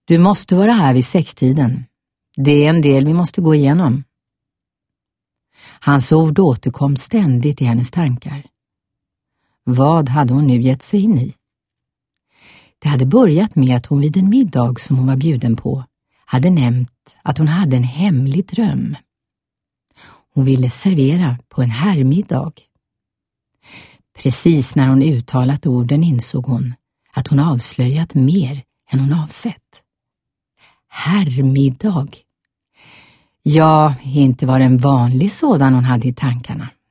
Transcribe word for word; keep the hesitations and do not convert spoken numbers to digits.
Du måste vara här vid sextiden. Det är en del vi måste gå igenom. Hans ord återkom ständigt i hennes tankar. Vad hade hon nu gett sig in i? Det hade börjat med att hon vid en middag som hon var bjuden på hade nämnt att hon hade en hemlig dröm. Hon ville servera på en herrmiddag. Precis när hon uttalat orden insåg hon att hon avslöjat mer än hon avsett. Herrmiddag. Ja, inte var det en vanlig sådan hon hade i tankarna.